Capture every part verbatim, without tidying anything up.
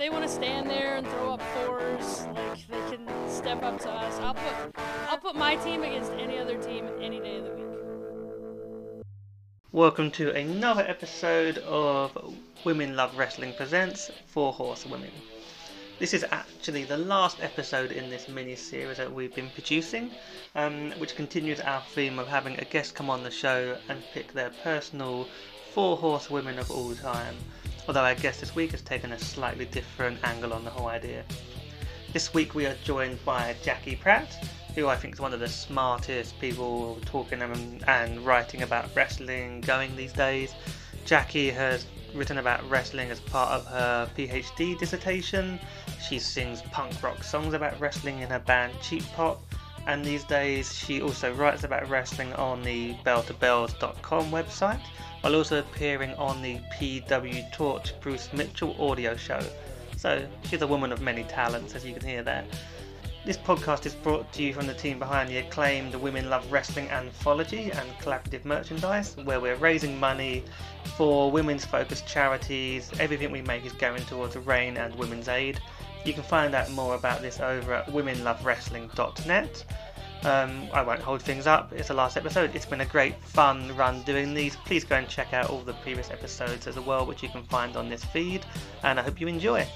they want to stand there and throw up fours, like they can step up to us. I'll put I'll put my team against any other team any day of the week. Welcome to another episode of Women Love Wrestling Presents Four Horsewomen. This is actually the last episode in this mini-series that we've been producing, um, which continues our theme of having a guest come on the show and pick their personal four horsewomen of all time, although our guest this week has taken a slightly different angle on the whole idea. This week we are joined by Jackie Pratt, who I think is one of the smartest people talking and, and writing about wrestling going these days. Jackie has written about wrestling as part of her PhD dissertation. She sings punk rock songs about wrestling in her band Cheap Pop, and these days she also writes about wrestling on the bell to bells dot com website, while also appearing on the P W Torch Bruce Mitchell audio show. So she's a woman of many talents, as you can hear there. This podcast is brought to you from the team behind the acclaimed Women Love Wrestling anthology and collaborative merchandise, where we're raising money for women's focused charities. Everything we make is going towards RAINN and Women's Aid. You can find out more about this over at women love wrestling dot net. Um, I won't hold things up, it's the last episode. It's been a great fun run doing these. Please go and check out all the previous episodes as well, which you can find on this feed, and I hope you enjoy.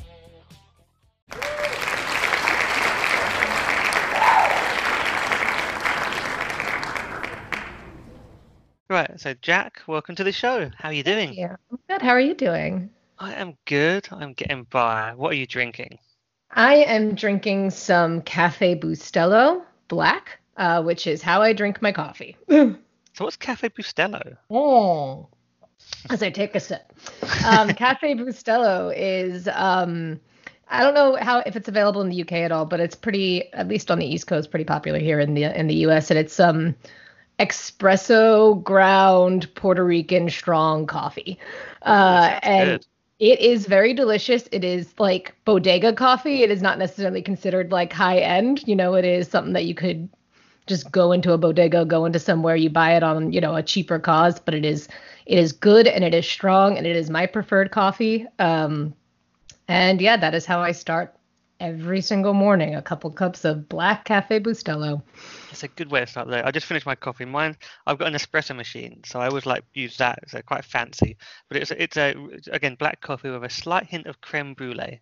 Right, so Jack, welcome to the show. How are you doing? Thank you. I'm good. How are you doing? I am good. I'm getting by. What are you drinking? I am drinking some Cafe Bustelo Black, uh, which is how I drink my coffee. So what's Cafe Bustelo? Oh, as I take a sip. Um, Cafe Bustelo is, um, I don't know how if it's available in the U K at all, but it's pretty, at least on the East Coast, pretty popular here in the in the U S. And it's um. espresso ground Puerto Rican strong coffee. Uh, and good. It is very delicious. It is like bodega coffee. It is not necessarily considered like high end. You know, it is something that you could just go into a bodega, go into somewhere, you buy it on, you know, a cheaper cost, but it is, it is good and it is strong and it is my preferred coffee. Um, and yeah, that is how I start every single morning, a couple cups of black Cafe Bustelo. That's a good way to start there. I just finished my coffee. Mine, I've got an espresso machine, so I always like use that. It's uh, quite fancy, but it's it's a again black coffee with a slight hint of creme brulee.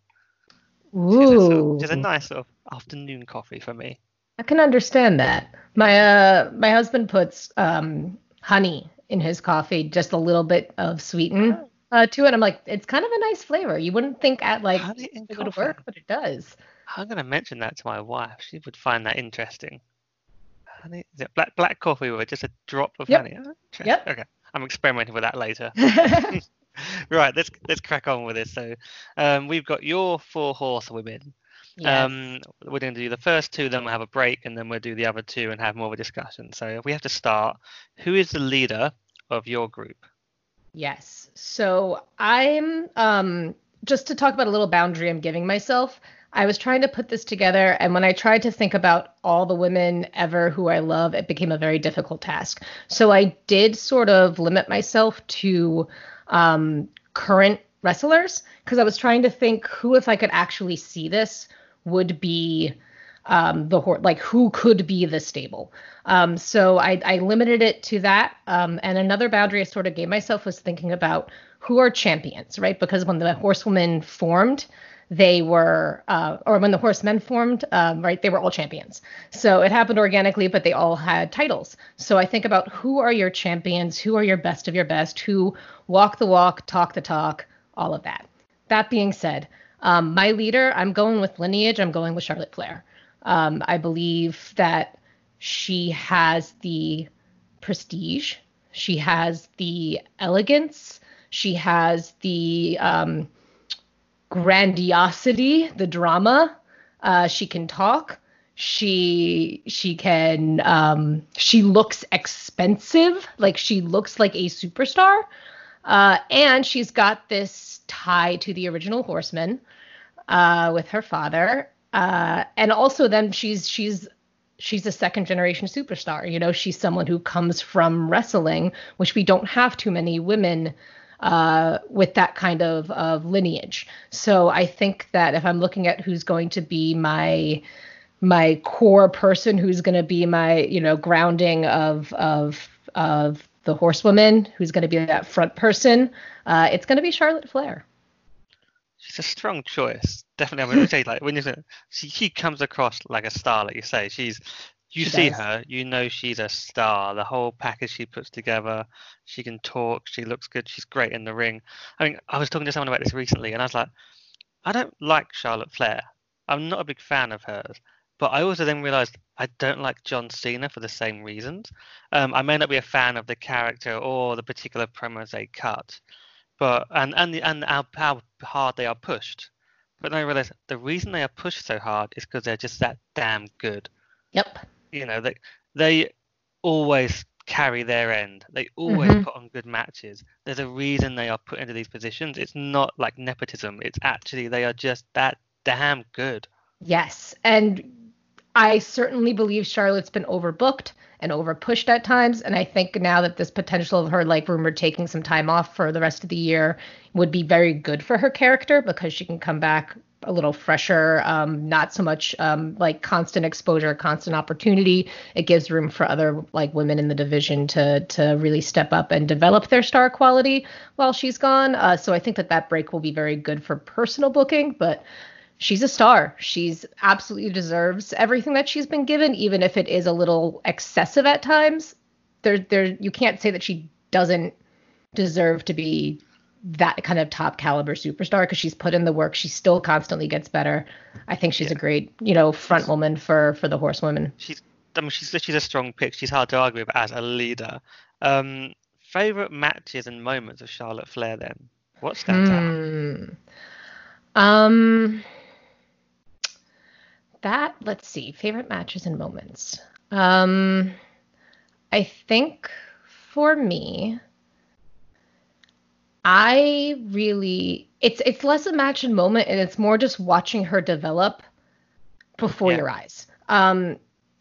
Ooh, It's a, a nice sort of afternoon coffee for me. I can understand that. My uh my husband puts um honey in his coffee, just a little bit of sweeten uh, to it. I'm like, it's kind of a nice flavor. You wouldn't think at like Honey in it would coffee? work, but it does. I'm going to mention that to my wife. She would find that interesting. Honey, is it black black coffee with just a drop of Yep. honey? Oh, interesting. Yep. Okay, I'm experimenting with that later. Right, let's let's crack on with this. So, um, we've got your four horsewomen. Yes. Um, we're going to do the first two, then we'll have a break, and then we'll do the other two and have more of a discussion. So, we have to start. Who is the leader of your group? Yes. So I'm um just to talk about a little boundary I'm giving myself. I was trying to put this together, and when I tried to think about all the women ever who I love, it became a very difficult task. So I did sort of limit myself to um, current wrestlers, because I was trying to think who, if I could actually see this, would be um, the hor- like who could be the stable. Um, so I, I limited it to that. Um, and another boundary I sort of gave myself was thinking about who are champions, right? Because when the Horsewomen formed, they were, uh, or when the Horsemen formed, um, right, they were all champions. So it happened organically, but they all had titles. So I think about who are your champions, who are your best of your best, who walk the walk, talk the talk, all of that. That being said, um, my leader, I'm going with lineage. I'm going with Charlotte Flair. Um, I believe that she has the prestige. She has the elegance. She has the um, grandiosity, the drama. Uh, she can talk. She she can. Um, she looks expensive. Like she looks like a superstar. Uh, and she's got this tie to the original Horsemen uh, with her father. Uh, and also then she's she's she's a second generation superstar. You know, she's someone who comes from wrestling, which we don't have too many women uh, with that kind of, of lineage. So I think that if I'm looking at who's going to be my my core person, who's going to be my, you know, grounding of of of the horsewoman, who's going to be that front person, uh, it's going to be Charlotte Flair. She's a strong choice, definitely. I'm going to say, like, when you say she, she comes across like a star, like you say. She's you She see does. her, you know she's a star. The whole package she puts together. She can talk. She looks good. She's great in the ring. I mean, I was talking to someone about this recently, and I was like, I don't like Charlotte Flair. I'm not a big fan of hers. But I also then realized I don't like John Cena for the same reasons. Um, I may not be a fan of the character or the particular promos they cut, but and and the, and how, how hard they are pushed. But then I realized the reason they are pushed so hard is because they're just that damn good. Yep. You know, they they always carry their end. They always Mhm. put on good matches. There's a reason they are put into these positions. It's not like nepotism. It's actually they are just that damn good. Yes. And I certainly believe Charlotte's been overbooked and overpushed at times. And I think now that this potential of her, like rumored taking some time off for the rest of the year, would be very good for her character because she can come back a little fresher, um, not so much um, like constant exposure, constant opportunity. It gives room for other like women in the division to to really step up and develop their star quality while she's gone. Uh, so I think that that break will be very good for personal booking, but she's a star. She's absolutely deserves everything that she's been given, even if it is a little excessive at times. There, there, you can't say that she doesn't deserve to be that kind of top caliber superstar because she's put in the work. She still constantly gets better. I think she's Yeah. a great, you know, front woman for for the horsewomen. She's I mean she's she's a strong pick. She's hard to argue with as a leader. Um, favorite matches and moments of Charlotte Flair then? What stands out? Hmm. Um. That let's see. Favorite matches and moments. Um. I think for me, I really it's it's less a match and moment and it's more just watching her develop before Yeah. your eyes. Um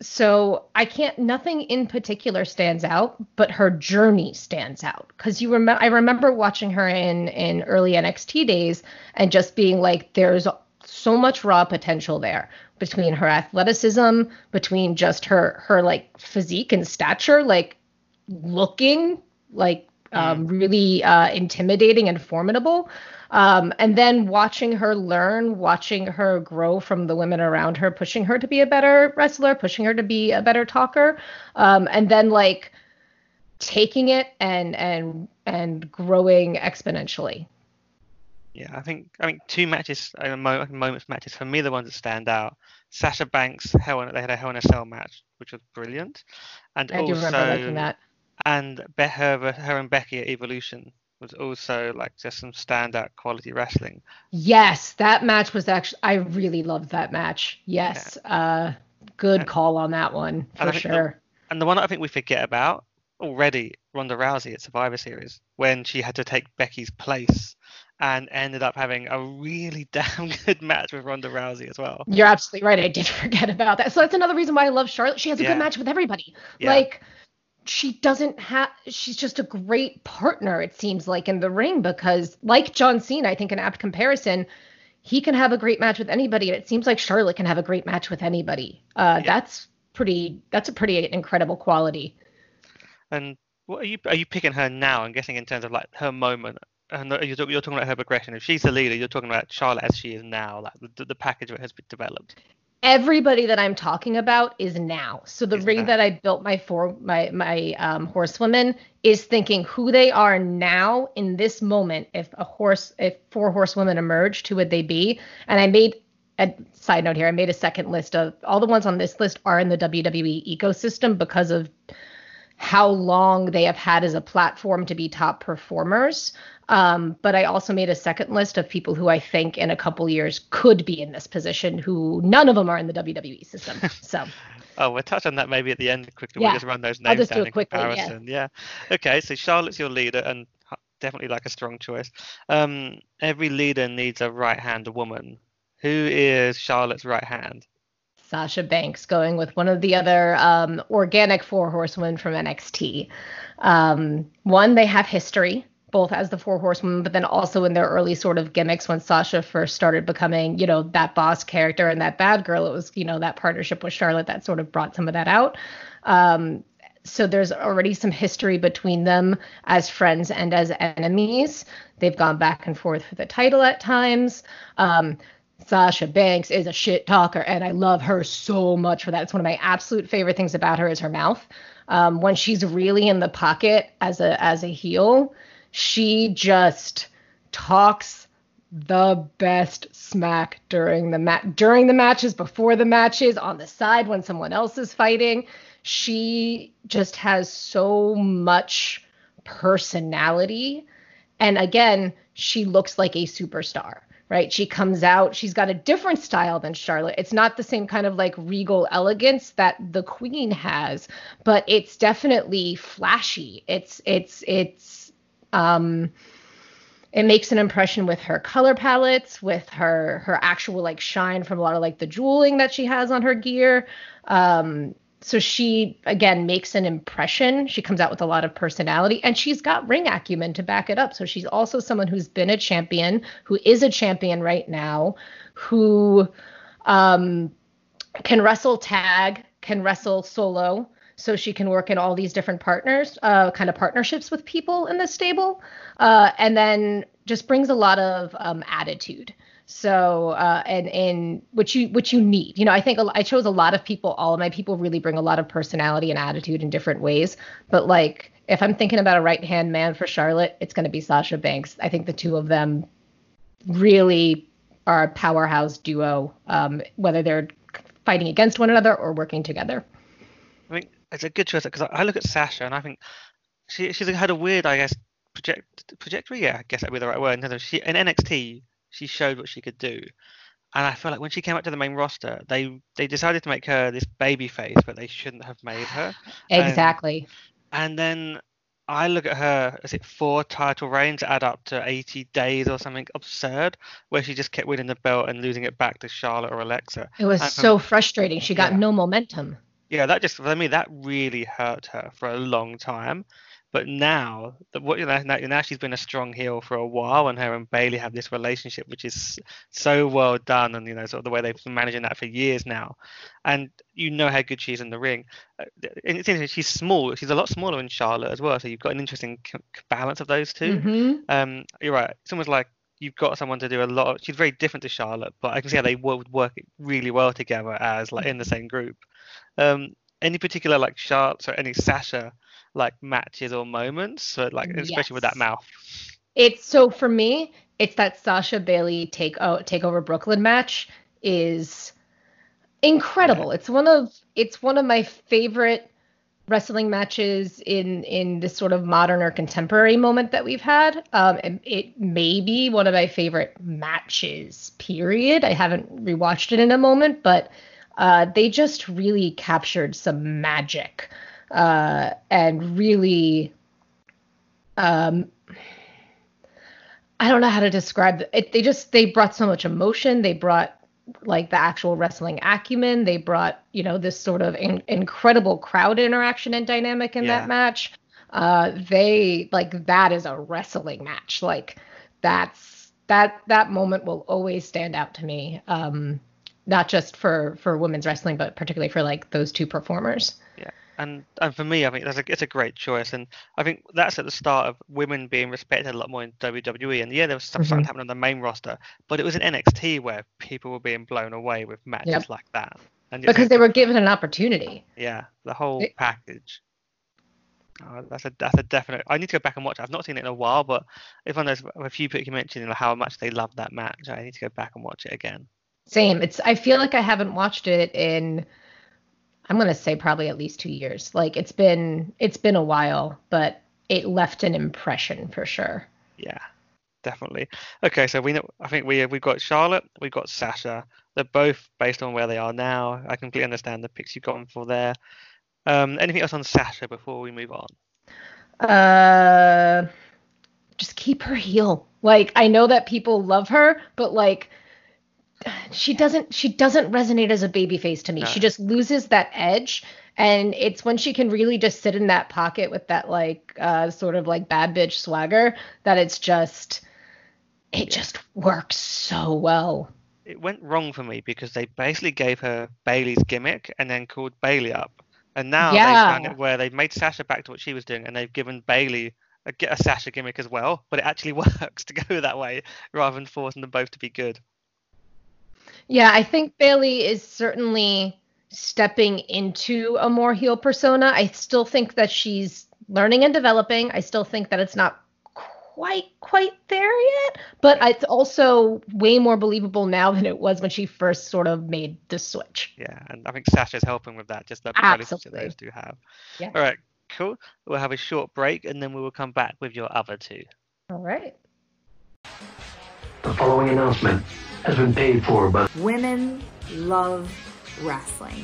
so I can't nothing in particular stands out, but her journey stands out cuz you remember I remember watching her in in early N X T days and just being like there's so much raw potential there between her athleticism, between just her her like physique and stature, like looking like um, really uh, intimidating and formidable. Um, and then watching her learn, watching her grow from the women around her, pushing her to be a better wrestler, pushing her to be a better talker, um, and then like taking it and and and growing exponentially. Yeah, I think I think two matches, uh, mo- moments matches for me, the ones that stand out. Sasha Banks, Hell in, they had a Hell in a Cell match, which was brilliant, and I do remember liking also that. and Be- her her and Becky at Evolution was also like just some standout quality wrestling. Yes, that match was actually I really loved that match. Yes, uh, good And, call on that one and for I think the, sure. and the one that I think we forget about already, Ronda Rousey at Survivor Series when she had to take Becky's place and ended up having a really damn good match with Ronda Rousey as well. You're absolutely right. I did forget about that. So that's another reason why I love Charlotte. She has a Yeah. good match with everybody. Yeah. Like she doesn't have she's just a great partner, it seems like, in the ring because like John Cena, I think an apt comparison, he can have a great match with anybody, and it seems like Charlotte can have a great match with anybody. Uh, Yeah. that's pretty that's a pretty incredible quality. And what are you are you picking her now? I'm guessing in terms of like her moment. And you're, talk- you're talking about her progression. If she's the leader, you're talking about Charlotte as she is now, like the, the package that has been developed. Everybody that I'm talking about is now. So the Is ring now. that I built my for my my um, horsewomen is thinking who they are now in this moment. If a horse, if four horsewomen emerged, who would they be? And I made a side note here. I made a second list of all the ones on this list are in the W W E ecosystem because of how long they have had as a platform to be top performers. Um, but I also made a second list of people who I think in a couple years could be in this position, who none of them are in the W W E system. So Oh, we'll touch on that maybe at the end quickly. Yeah. We'll just run those I'll names just do down it in quickly, yeah. comparison. Yeah. Okay, so Charlotte's your leader and h- definitely like a strong choice. Um, every leader needs a right-hand woman. Who is Charlotte's right hand? Sasha Banks going with one of the other um, organic four horsewomen from N X T. Um, one, they have history both as the Four Horsewomen, but then also in their early sort of gimmicks when Sasha first started becoming, you know, that boss character and that bad girl. It was, you know, that partnership with Charlotte that sort of brought some of that out. Um, so there's already some history between them as friends and as enemies. They've gone back and forth for the title at times. Um, Sasha Banks is a shit talker, and I love her so much for that. It's one of my absolute favorite things about her is her mouth. Um, when she's really in the pocket as a as a heel, she just talks the best smack during the ma- during the matches, before the matches, on the side when someone else is fighting. She just has so much personality. And again, she looks like a superstar, right? She comes out, she's got a different style than Charlotte. It's not the same kind of like regal elegance that the Queen has, but it's definitely flashy. It's, it's, it's, um, it makes an impression with her color palettes, with her, her actual like shine from a lot of like the jeweling that she has on her gear. Um, So she, again, makes an impression. She comes out with a lot of personality, and she's got ring acumen to back it up. So she's also someone who's been a champion, who is a champion right now, who um, can wrestle tag, can wrestle solo. So she can work in all these different partners, uh, kind of partnerships with people in the stable, uh, and then just brings a lot of um, attitude. So, uh, and, and which you, which you need, you know, I think a, I chose a lot of people, all of my people really bring a lot of personality and attitude in different ways. But like, if I'm thinking about a right-hand man for Charlotte, it's going to be Sasha Banks. I think the two of them really are a powerhouse duo, um, whether they're fighting against one another or working together. I think it's a good choice because I look at Sasha and I think she she's had a weird, I guess, project trajectory. Yeah, I guess that'd be the right word. In, she, in N X T, she showed what she could do, and I feel like when she came up to the main roster, they they decided to make her this baby face, but they shouldn't have made her. Exactly. And, and then I look at her, is it four title reigns add up to eighty days or something absurd, where she just kept winning the belt and losing it back to Charlotte or Alexa. It was and so from, frustrating. She got yeah. no momentum. Yeah, that just for me that really hurt her for a long time. But now, the, what you know, now, now she's been a strong heel for a while, and her and Bayley have this relationship, which is so well done, and you know, sort of the way they've been managing that for years now. And you know how good she is in the ring. And it's interesting, she's small. She's a lot smaller than Charlotte as well, so you've got an interesting balance of those two. Mm-hmm. Um, you're right. It's almost like you've got someone to do a lot. Of, she's very different to Charlotte, but I can see how they would work really well together as like in the same group. Um, any particular like Charlotte or any Sasha like matches or moments, so like especially yes. with that mouth? It's so for me, it's that Sasha Bayley take oh, take over Brooklyn match is incredible. Yeah. It's one of it's one of my favorite wrestling matches in in this sort of modern or contemporary moment that we've had. Um, and it may be one of my favorite matches. Period. I haven't rewatched it in a moment, but uh, they just really captured some magic. Uh, and really, um, I don't know how to describe it. They just, they brought so much emotion. They brought like the actual wrestling acumen. They brought, you know, this sort of in- incredible crowd interaction and dynamic in yeah. that match. Uh, they like, that is a wrestling match. Like that's, that, that moment will always stand out to me. Um, not just for, for women's wrestling, but particularly for like those two performers. Yeah. And and for me, I think that's a, it's a great choice, and I think that's at the start of women being respected a lot more in W W E. And yeah, there was stuff mm-hmm. starting to happen on the main roster, but it was in N X T where people were being blown away with matches yep. like that. And because they were given an opportunity. Yeah, the whole it, package. Oh, that's a that's a definite. I need to go back and watch it. I've not seen it in a while, but if I know a few people mentioned how much they loved that match, I need to go back and watch it again. Same. It's. I feel like I haven't watched it in. I'm going to say probably at least two years. Like it's been, it's been a while, but it left an impression for sure. Yeah, definitely. Okay. So we know, I think we, we've got Charlotte, we've got Sasha. They're both based on where they are now. I completely understand the picks you've gotten for there. Um, anything else on Sasha before we move on? Uh, just keep her heel. Like, I know that people love her, but like, she doesn't she doesn't resonate as a babyface to me. No. She just loses that edge. And it's when she can really just sit in that pocket with that like uh, sort of like bad bitch swagger that it's just it Yeah. just works so well. It went wrong for me because they basically gave her Bailey's gimmick and then called Bailey up. And now they've done Yeah. it where they've made Sasha back to what she was doing and they've given Bailey a, a Sasha gimmick as well. But it actually works to go that way rather than forcing them both to be good. Yeah, I think Bailey is certainly stepping into a more heel persona. I still think that she's learning and developing. I still think that it's not quite quite there yet, but it's also way more believable now than it was when she first sort of made the switch. Yeah, and I think Sasha's helping with that, just the relationship Absolutely. those two have. Yeah. All right, cool. We'll have a short break and then we will come back with your other two. All right. The following announcement has been paid for by Women love wrestling.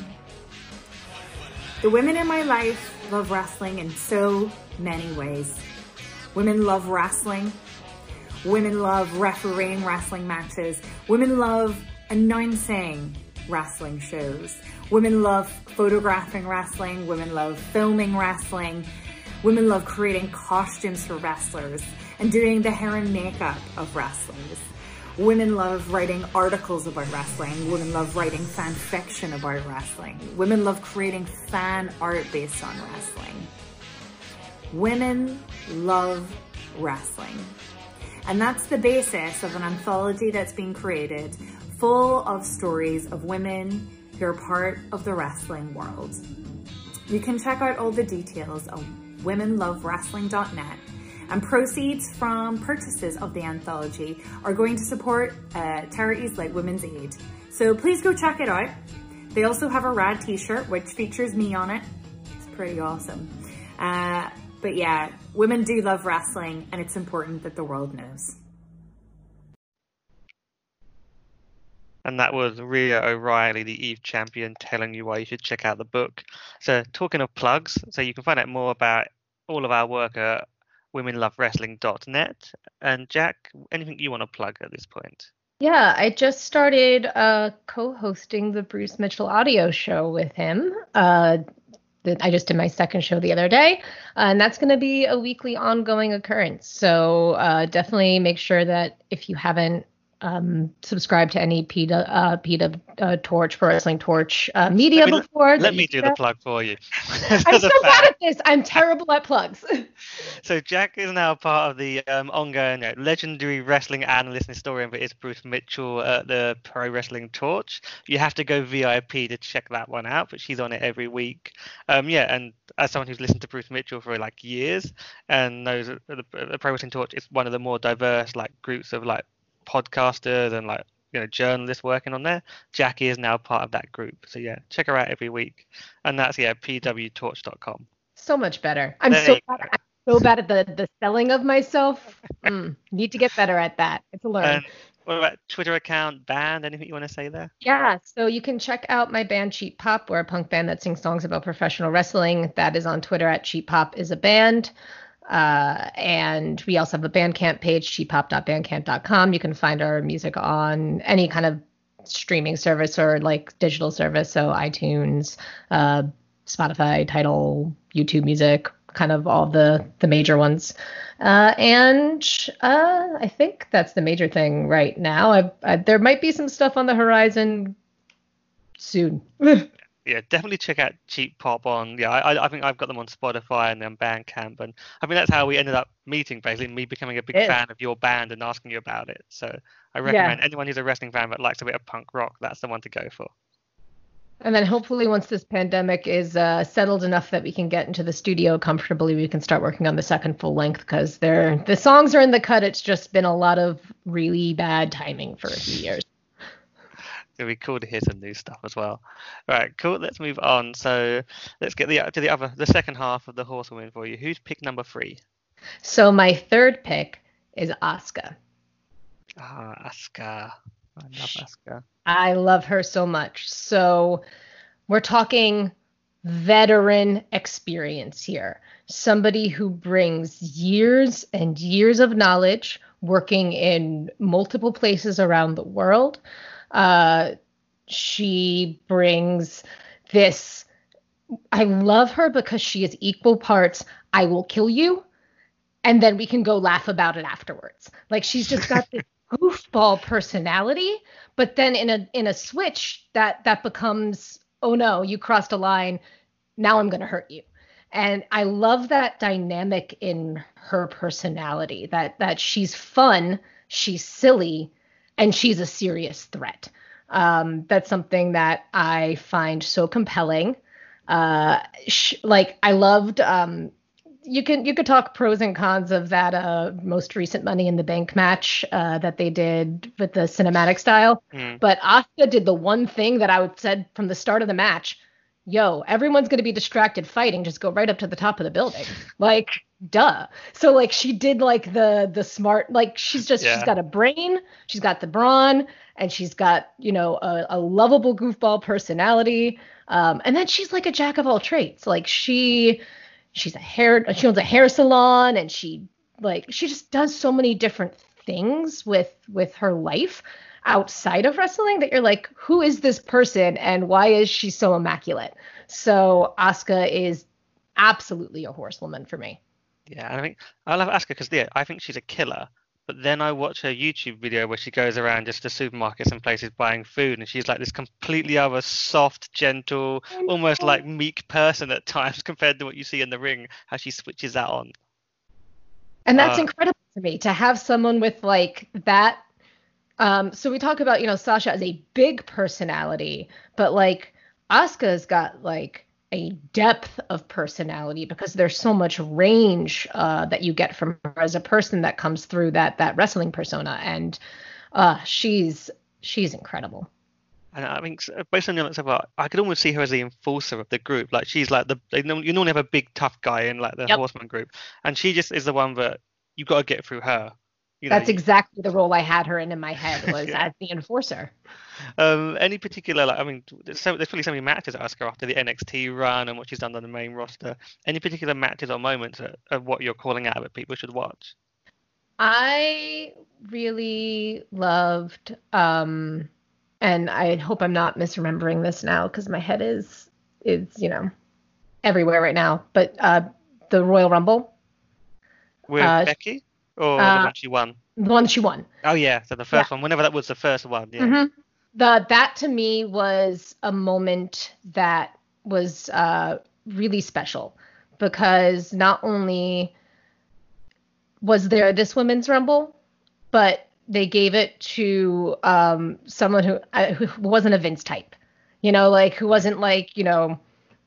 The women in my life love wrestling in so many ways. Women love wrestling. Women love refereeing wrestling matches. Women love announcing wrestling shows. Women love photographing wrestling. Women love filming wrestling. Women love creating costumes for wrestlers and doing the hair and makeup of wrestlers. Women love writing articles about wrestling. Women love writing fan fiction about wrestling. Women love creating fan art based on wrestling. Women love wrestling. And that's the basis of an anthology that's being created full of stories of women who are part of the wrestling world. You can check out all the details on women love wrestling dot net. And proceeds from purchases of the anthology are going to support uh, charities like Women's Aid. So please go check it out. They also have a rad t-shirt which features me on it. It's pretty awesome. Uh, but yeah, women do love wrestling and it's important that the world knows. And that was Rhea O'Reilly, the Eve champion, telling you why you should check out the book. So talking of plugs, so you can find out more about all of our work at women love wrestling dot net. And Jack, anything you want to plug at this point? Yeah, I just started uh, co-hosting the Bruce Mitchell audio show with him. Uh, the, I just did my second show the other day, uh, and that's going to be a weekly ongoing occurrence. So uh, definitely make sure that if you haven't um, subscribed to any P W, uh, P W uh, Torch, Pro Wrestling Torch uh, media Let me- before. Let that me you do can- the plug for you. I'm As a so bad fan. at this. I'm terrible at plugs. So Jack is now part of the um, ongoing uh, legendary wrestling analyst and historian that is Bruce Mitchell at the Pro Wrestling Torch. You have to go V I P to check that one out, but she's on it every week. Um, yeah, and as someone who's listened to Bruce Mitchell for like years and knows that the, the Pro Wrestling Torch is one of the more diverse like groups of like podcasters and like you know journalists working on there, Jackie is now part of that group. So yeah, check her out every week, and that's yeah p w torch dot com. So much better. I'm There so you bad, go. I'm so bad at the, the selling of myself. Mm, need to get better at that. It's a learn. And what about Twitter account, band, anything you want to say there? Yeah, so you can check out my band Cheap Pop. We're a punk band that sings songs about professional wrestling. That is on Twitter at Cheap Pop is a band. Uh, and we also have a Bandcamp page, cheap pop dot bandcamp dot com. You can find our music on any kind of streaming service or like digital service, so iTunes, uh, Spotify, Tidal, YouTube Music, kind of all the the major ones. Uh, and uh, I think that's the major thing right now. I, I, there might be some stuff on the horizon soon. Yeah, definitely check out Cheap Pop on. Yeah, I, I think I've got them on Spotify and then Bandcamp, and I think that's how we ended up meeting. Basically, me becoming a big Yeah. fan of your band and asking you about it. So I recommend anyone who's a wrestling fan but likes a bit of punk rock, that's the one to go for. And then hopefully once this pandemic is uh, settled enough that we can get into the studio comfortably, we can start working on the second full length because they're the songs are in the cut. It's just been a lot of really bad timing for a few years. It'd be cool to hear some new stuff as well. All right, cool. Let's move on. So let's get the to the other the second half of the Horsewoman for you. Who's pick number three? So my third pick is Asuka. Ah, Asuka. I love Asuka. I love her so much. So we're talking veteran experience here. Somebody who brings years and years of knowledge working in multiple places around the world. Uh, she brings this. I love her because she is equal parts, I will kill you, and then we can go laugh about it afterwards. Like, she's just got this goofball personality, but then in a in a switch that that becomes, oh no, you crossed a line, now I'm going to hurt you. And I love that dynamic in her personality, that that she's fun, she's silly, and she's a serious threat. Um, that's something that I find so compelling. Uh, sh- like I loved. Um, you can you could talk pros and cons of that uh, most recent Money in the Bank match uh, that they did with the cinematic style. Mm. But Asuka did the one thing that I would said from the start of the match. Yo, everyone's going to be distracted fighting. Just go right up to the top of the building. Like, duh. So like she did like the the smart, like she's just, Yeah. she's got a brain, she's got the brawn, and she's got, you know, a, a lovable goofball personality. Um, and then she's like a jack of all trades. Like she, she's a hair, she owns a hair salon, and she like, she just does so many different things with, with her life outside of wrestling that you're like, who is this person and why is she so immaculate? So Asuka is absolutely a horsewoman for me. Yeah, and I think I love Asuka because yeah, I think she's a killer. But then I watch her YouTube video where she goes around just to supermarkets and places buying food, and she's like this completely other soft, gentle, almost like meek person at times compared to what you see in the ring. How she switches that on. And that's Uh, incredible to me, to have someone with like that. Um, so we talk about, you know, Sasha as a big personality, but like Asuka's got like a depth of personality because there's so much range uh, that you get from her as a person that comes through that that wrestling persona, and uh, she's she's incredible. And I think s- based on the so far, I could almost see her as the enforcer of the group. Like she's like the they norm- you normally have a big tough guy in like the Yep. Horseman group, and she just is the one that you got to get through her. You know, That's you- exactly the role I had her in in my head, was Yeah. as the enforcer. Um, any particular, like, I mean, there's, so, there's probably so many matches at Asuka after the N X T run and what she's done on the main roster. Any particular matches or moments of, of what you're calling out that people should watch? I really loved, um, and I hope I'm not misremembering this now because my head is is you know everywhere right now. But uh, the Royal Rumble, With Uh, Becky or the uh, one she won? the one she won. Oh yeah, so the first one, whenever that was the first one, yeah. Mhm. The that to me was a moment that was uh, really special because not only was there this women's rumble, but they gave it to um, someone who uh, who wasn't a Vince type, you know, like who wasn't like, you know,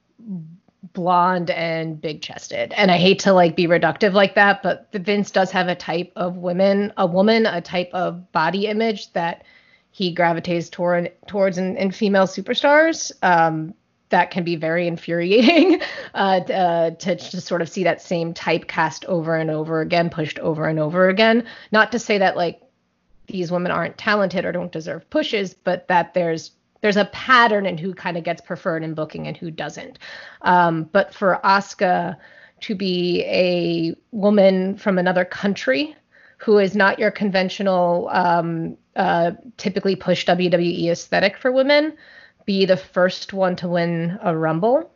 blonde and big chested. And I hate to like be reductive like that, but the Vince does have a type of women, a woman, a type of body image that he gravitates toward towards in, in female superstars. Um, that can be very infuriating uh, t- uh, to just sort of see that same type cast over and over again, pushed over and over again. Not to say that like these women aren't talented or don't deserve pushes, but that there's there's a pattern in who kind of gets preferred in booking and who doesn't. Um, but for Asuka to be a woman from another country who is not your conventional, um, uh, typically push W W E aesthetic for women, be the first one to win a Rumble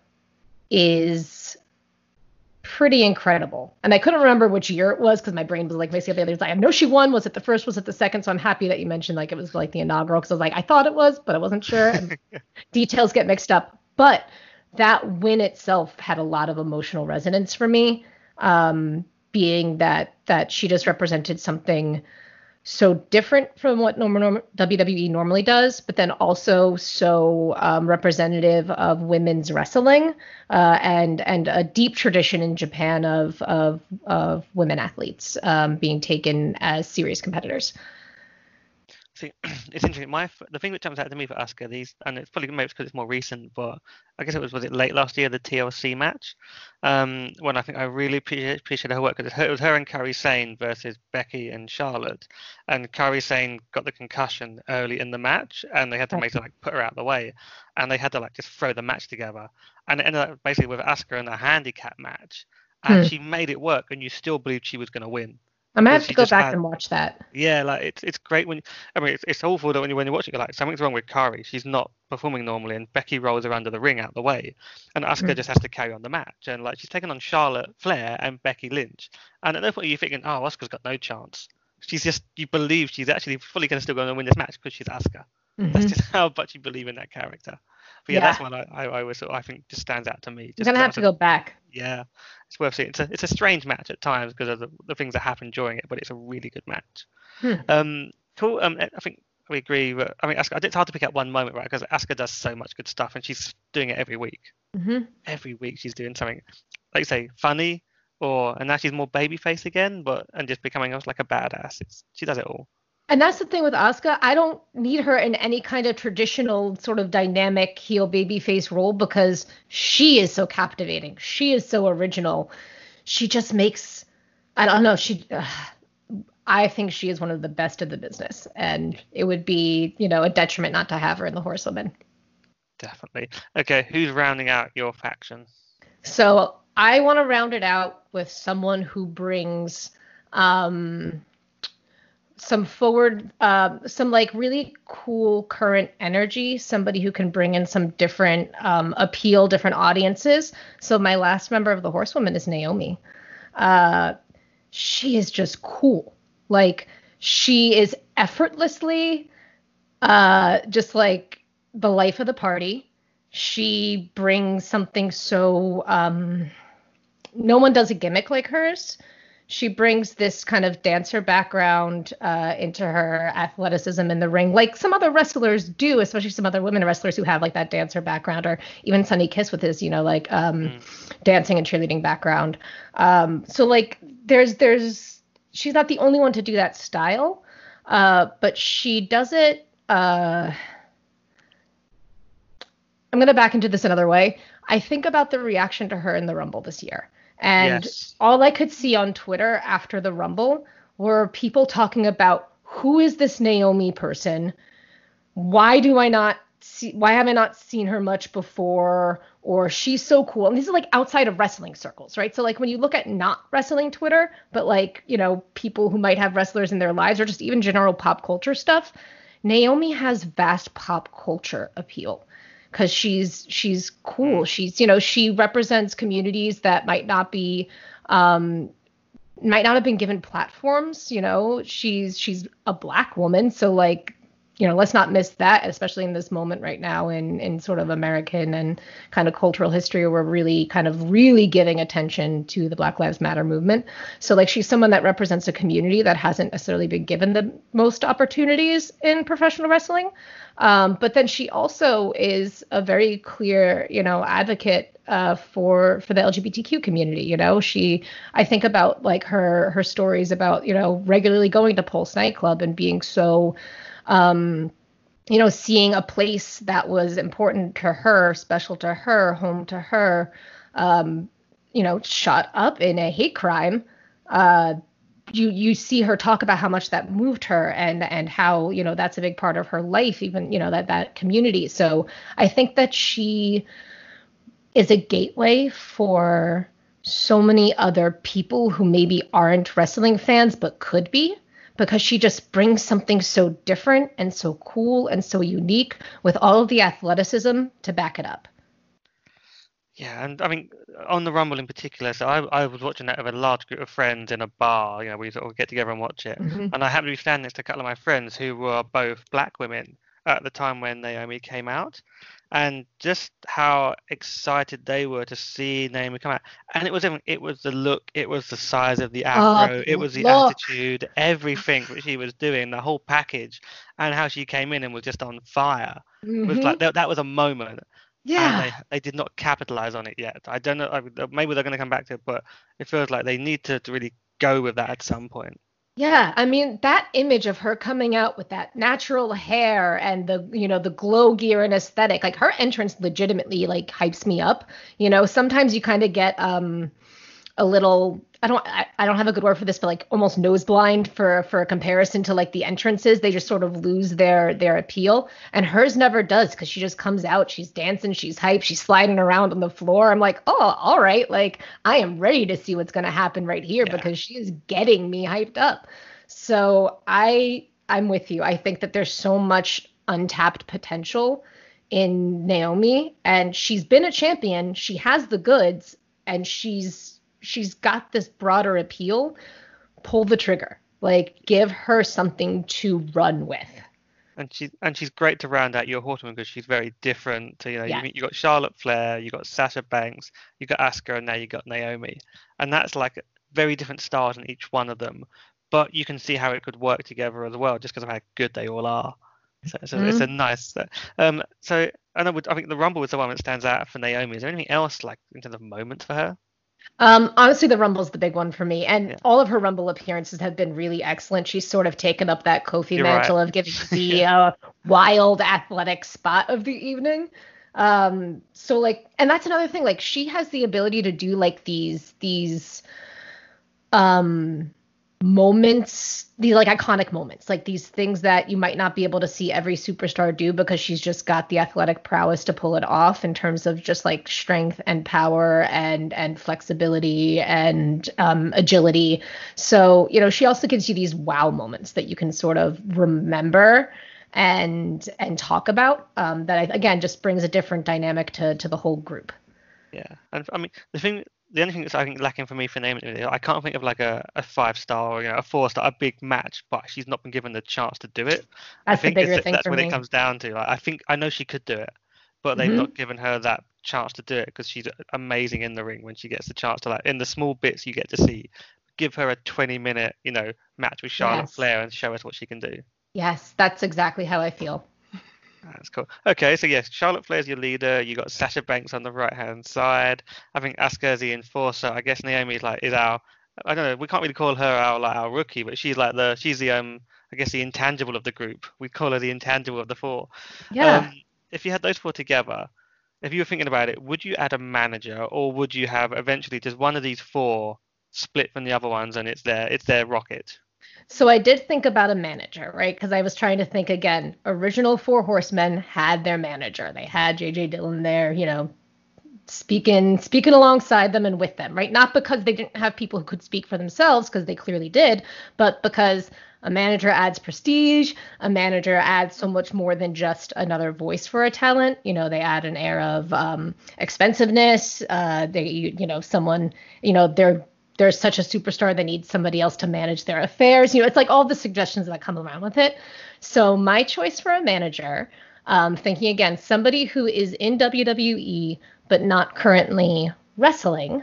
is pretty incredible. And I couldn't remember which year it was because my brain was like mixing up the others. Like, I know she won. Was it the first? Was it the second? So I'm happy that you mentioned like it was like the inaugural because I was like, I thought it was, but I wasn't sure. And details get mixed up. But that win itself had a lot of emotional resonance for me, um, being that that she just represented something so different from what normal, norm, W W E normally does, but then also so um, representative of women's wrestling uh, and and a deep tradition in Japan of of, of women athletes um, being taken as serious competitors. See, it's interesting. My f- the thing that jumps out to me for Asuka, these, and it's probably maybe because it's more recent, but I guess it was was it late last year, the T L C match, um, when I think I really appreciate appreciated her work because it was her and Kairi Sane versus Becky and Charlotte, and Kairi Sane got the concussion early in the match, and they had to Right. basically like put her out of the way, and they had to like just throw the match together, and it ended up basically with Asuka in a handicap match, and Hmm. she made it work, and you still believed she was going to win. I might because have to she go just back had and watch that. yeah, like it's it's great when I mean it's, it's awful that when you when you watch it you're like something's wrong with Kari. She's not performing normally, and Becky rolls her under the ring out the way, and Asuka Mm. just has to carry on the match, and like she's taken on Charlotte Flair and Becky Lynch, and at no point are you thinking, oh, Asuka's got no chance. She's just you believe she's actually fully going to still going to win this match because she's Asuka. That's Mhm. just how much you believe in that character. But yeah, Yeah. that's one I I, I always sort of, I think just stands out to me. I'm Just gonna 'cause that have was to a- go back. yeah, it's worth seeing. It's a it's a strange match at times because of the, the things that happen during it, but it's a really good match. Hmm. Um, cool. Um, I think we agree. But, I mean, Asuka, it's hard to pick out one moment, right? Because Asuka does so much good stuff, and she's doing it every week. hmm Every week she's doing something, like you say, funny, or and now she's more babyface again, but and just becoming almost like a badass. It's she does it all. And that's the thing with Asuka. I don't need her in any kind of traditional sort of dynamic heel babyface role because she is so captivating. She is so original. She just makes, I don't know, she, uh, I think she is one of the best in the business. And it would be, you know, a detriment not to have her in the Horsewomen. Definitely. Okay, who's rounding out your faction? So I want to round it out with someone who brings, um, some forward, um, some like really cool current energy, somebody who can bring in some different um, appeal, different audiences. So my last member of the Horsewomen is Naomi. Uh, she is just cool. Like she is effortlessly uh, just like the life of the party. She brings something so, um, no one does a gimmick like hers. She brings this kind of dancer background uh, into her athleticism in the ring, like some other wrestlers do, especially some other women wrestlers who have like that dancer background, or even Sonny Kiss with his, you know, like um, mm. dancing and cheerleading background. Um, so like there's there's she's not the only one to do that style, uh, but she does it. Uh, I'm gonna back into this another way. I think about the reaction to her in the Rumble this year. And yes. all I could see on Twitter after the Rumble were people talking about who is this Naomi person? Why do I not see, why have I not seen her much before? Or she's so cool. And this is like outside of wrestling circles, right? So like when you look at not wrestling Twitter, but like, you know, people who might have wrestlers in their lives or just even general pop culture stuff, Naomi has vast pop culture appeal. Because she's she's cool. She's, you know, she represents communities that might not be um, might not have been given platforms. You know, she's she's a black woman. So like, you know, let's not miss that, especially in this moment right now in in sort of American and kind of cultural history where we're really kind of really giving attention to the Black Lives Matter movement. So like she's someone that represents a community that hasn't necessarily been given the most opportunities in professional wrestling. Um, but then she also is a very clear, you know, advocate uh, for for the L G B T Q community. You know, she I think about like her her stories about, you know, regularly going to Pulse nightclub and being so, um, you know, seeing a place that was important to her, special to her, home to her, um, you know, shot up in a hate crime. Uh, you you see her talk about how much that moved her and and how, you know, that's a big part of her life, even, you know, that that community. So I think that she is a gateway for so many other people who maybe aren't wrestling fans but could be, because she just brings something so different and so cool and so unique with all of the athleticism to back it up. Yeah, and I mean, on the Rumble in particular, so I, I was watching that with a large group of friends in a bar. You know, we sort of get together and watch it. Mm-hmm. And I happened to be standing next to a couple of my friends who were both black women at the time when Naomi came out. And just how excited they were to see Naomi come out. And it was everything. It was the look, it was the size of the afro, oh, it was the look. attitude, everything that she was doing, the whole package, and how she came in and was just on fire. Mm-hmm. It was like that, that was a moment. Yeah. And they, they did not capitalize on it yet. I don't know. Maybe they're going to come back to it, but it feels like they need to, to really go with that at some point. Yeah, I mean, that image of her coming out with that natural hair and the, you know, the glow gear and aesthetic, like her entrance legitimately like hypes me up. You know, sometimes you kind of get um a little, I don't I, I don't have a good word for this, but like almost nose blind for for a comparison to like the entrances. They just sort of lose their their appeal. And hers never does, because she just comes out, she's dancing, she's hype, she's sliding around on the floor. I'm like, oh, all right, like I am ready to see what's gonna happen right here, Yeah. because she is getting me hyped up. So I I'm with you. I think that there's so much untapped potential in Naomi, and she's been a champion. She has the goods, and she's she's got this broader appeal. Pull the trigger. Like, give her something to run with. And she's and she's great to round out your Horsewoman, because she's very different. To, you know, Yeah. you you got Charlotte Flair, you got Sasha Banks, you got Asuka, and now you got Naomi, and that's like very different styles in each one of them. But you can see how it could work together as well, just because of how good they all are. So it's a, Mm-hmm. it's a nice. Um, so and I would I think the Rumble was the one that stands out for Naomi. Is there anything else like in terms of moments for her? Um, honestly, the Rumble's the big one for me, and Yeah. all of her Rumble appearances have been really excellent. She's sort of taken up that Kofi You're mantle right. of giving the uh, wild athletic spot of the evening. Um, so like, and that's another thing. Like, she has the ability to do like these these um moments, these like iconic moments, like these things that you might not be able to see every superstar do, because she's just got the athletic prowess to pull it off in terms of just like strength and power and and flexibility and um, agility. So, you know, she also gives you these wow moments that you can sort of remember and and talk about, um, that again just brings a different dynamic to to the whole group. Yeah, and I mean the thing, the only thing that's I think lacking for me for Naomi, I can't think of like a, a five star or you know a four star, a big match, but she's not been given the chance to do it. I That's the think bigger it's- thing that's for what me. it comes down to. Like, I think I know she could do it, but they've Mhm. not given her that chance to do it, because she's amazing in the ring when she gets the chance to, like, in the small bits you get to see. Give her a twenty minute you know match with Charlotte Yes. Flair and show us what she can do. Yes, that's exactly how I feel. That's cool. Okay, so yes, Charlotte Flair's your leader. You got Sasha Banks on the right hand side. I think Asuka is the enforcer. I guess Naomi's like is our. I don't know. We can't really call her our like our rookie, but she's like the she's the um I guess the intangible of the group. We call her the intangible of the four. Yeah. Um, if you had those four together, if you were thinking about it, would you add a manager, or would you have eventually just one of these four split from the other ones and it's their it's their rocket? So I did think about a manager, right? Because I was trying to think again. Original Four Horsemen had their manager. They had J J Dillon there, you know, speaking speaking alongside them and with them, right? Not because they didn't have people who could speak for themselves, because they clearly did, but because a manager adds prestige. A manager adds so much more than just another voice for a talent. You know, they add an air of um, expensiveness. Uh, they, you, you know, someone, you know, they're there's such a superstar that needs somebody else to manage their affairs. You know, it's like all the suggestions that come around with it. So my choice for a manager, um, thinking again, somebody who is in W W E but not currently wrestling,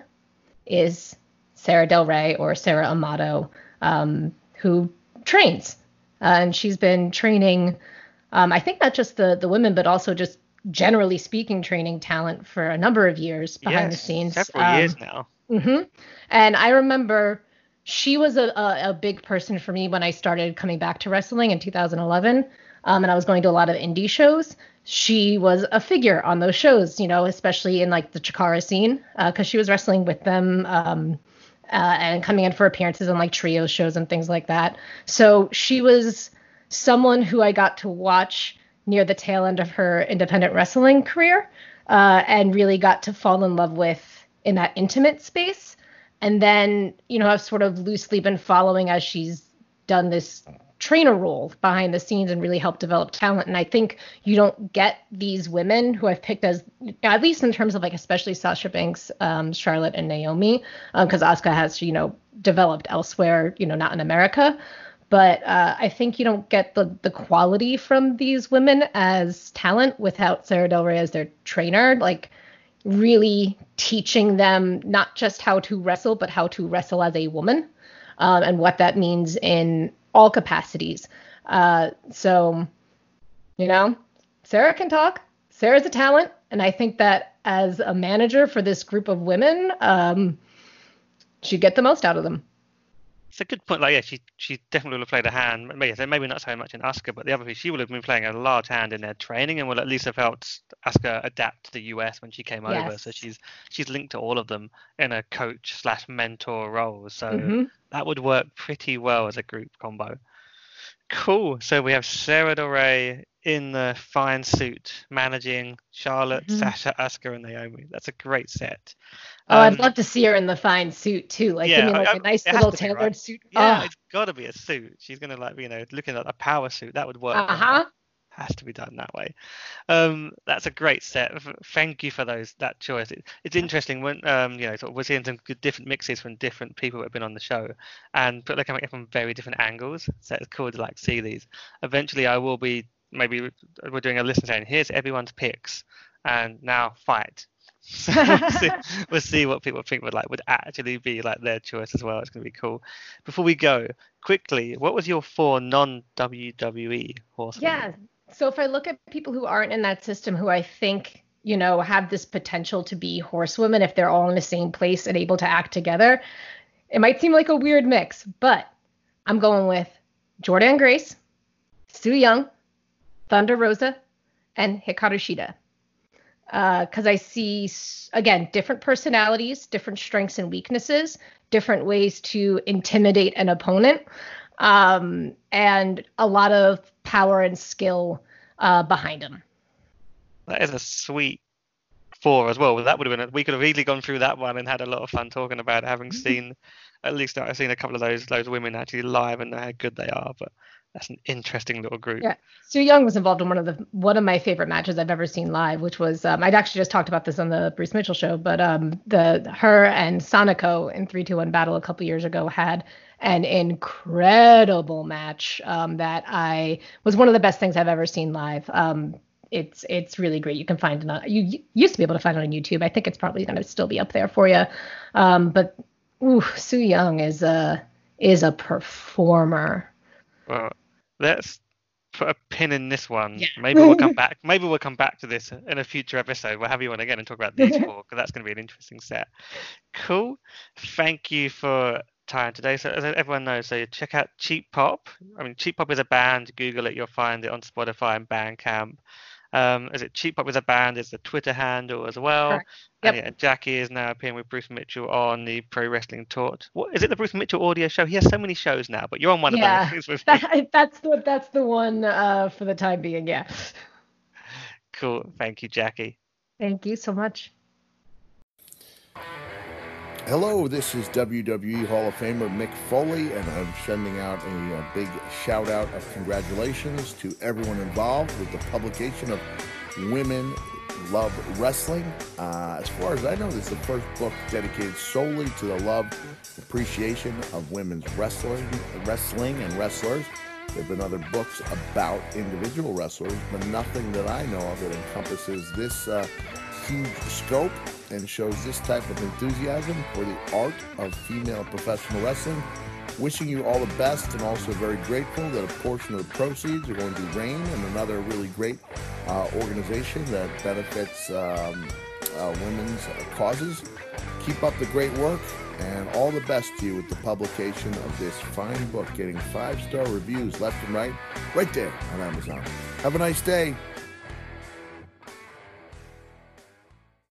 is Sarah Del Rey or Sarah Amato, um, who trains. Uh, and she's been training, um, I think not just the, the women, but also just generally speaking, training talent for a number of years behind Yes, the scenes. several Um, years now. Mm-hmm. And I remember she was a, a, a big person for me when I started coming back to wrestling in two thousand eleven. Um, and I was going to a lot of indie shows. She was a figure on those shows, you know, especially in like the Chikara scene, because uh, she was wrestling with them um, uh, and coming in for appearances on like trio shows and things like that. So she was someone who I got to watch near the tail end of her independent wrestling career, uh, and really got to fall in love with in that intimate space. And then, you know, I've sort of loosely been following as she's done this trainer role behind the scenes and really helped develop talent. And I think you don't get these women who I've picked as, at least in terms of like, especially Sasha Banks, um, Charlotte and Naomi, because um, Asuka has, you know, developed elsewhere, you know, not in America. But uh, I think you don't get the, the quality from these women as talent without Sarah Del Rey as their trainer. Like, really teaching them not just how to wrestle, but how to wrestle as a woman, um, and what that means in all capacities. Uh, so, you know, Sarah can talk. Sarah's a talent. And I think that as a manager for this group of women, um, she'd get the most out of them. It's a good point. Like, yeah, she she definitely would have played a hand. Maybe maybe not so much in Asuka, but the other thing, she would have been playing a large hand in their training, and will at least have helped Asuka adapt to the U S when she came Yes. over. So she's she's linked to all of them in a coach slash mentor role. So Mhm. that would work pretty well as a group combo. Cool. So we have Sarah Del Rey in the fine suit, managing Charlotte, Mhm. Sasha, Asuka, and Naomi. That's a great set. Oh, I'd Um, love to see her in the fine suit too. Like, give yeah, me like I- a nice it has little to be, tailored right? suit. Yeah, it's got to be a suit. She's gonna like, you know, looking at a power suit. That would work. Uh for her. huh. Has to be done that way. Um, that's a great set. F- Thank you for those that choice. It, it's interesting when um, you know, sort of we're seeing some good different mixes from different people who have been on the show, and but they're coming from very different angles. So it's cool to like see these. Eventually, I will be maybe we're doing a listen saying, here's everyone's picks, and now fight. So we'll, see, we'll see what people think would like would actually be like their choice as well. It's gonna be cool. Before we go, quickly, what was your four non W W E horsewomen? Yeah. So if I look at people who aren't in that system, who I think, you know, have this potential to be horsewomen, if they're all in the same place and able to act together, it might seem like a weird mix, but I'm going with Jordynne Grace, Su Yung, Thunder Rosa, and Hikaru Shida. Because uh, I see, again, different personalities, different strengths and weaknesses, different ways to intimidate an opponent, um, and a lot of power and skill uh, behind them. That is a sweet four as well. That would have been. A, we could have easily gone through that one and had a lot of fun talking about it, having seen, at least I've seen a couple of those those women actually live and know how good they are. But that's an interesting little group. Yeah, Su Yung was involved in one of the one of my favorite matches I've ever seen live, which was um, I'd actually just talked about this on the Bruce Mitchell show, but um, the her and Sonico in three two one Battle a couple years ago had an incredible match um, that I was one of the best things I've ever seen live. Um, it's it's really great. You can find it on, you, you used to be able to find it on YouTube. I think it's probably going to still be up there for you. Um, but ooh, Su Yung is a is a performer. Well, let's put a pin in this one. Yeah. Maybe we'll come back. Maybe we'll come back to this in a future episode. We'll have you on again and talk about these four, because that's going to be an interesting set. Cool. Thank you for time today. So as everyone knows, so check out Cheap Pop. I mean, Cheap Pop is a band. Google it, you'll find it on Spotify and Bandcamp. Um, is it Cheap Pop is a band? Is the Twitter handle as well? Correct. Yep. And yeah, Jackie is now appearing with Bruce Mitchell on the Pro Wrestling Talk. What is it? The Bruce Mitchell audio show? He has so many shows now, but you're on one Yeah, of those with me. that, that's the that's the one uh, for the time being. Yeah. Cool. Thank you, Jackie. Thank you so much. Hello, this is W W E Hall of Famer Mick Foley, and I'm sending out a, a big shout out of congratulations to everyone involved with the publication of Women Love Wrestling. Uh, as far as I know, this is the first book dedicated solely to the love, appreciation of women's wrestling, wrestling and wrestlers. There have been other books about individual wrestlers, but nothing that I know of that encompasses this uh, huge scope and shows this type of enthusiasm for the art of female professional wrestling. Wishing you all the best, and also very grateful that a portion of the proceeds are going to RAIN, and another really great uh, organization that benefits um, uh, women's causes. Keep up the great work, and all the best to you with the publication of this fine book, getting five-star reviews left and right, right there on Amazon. Have a nice day.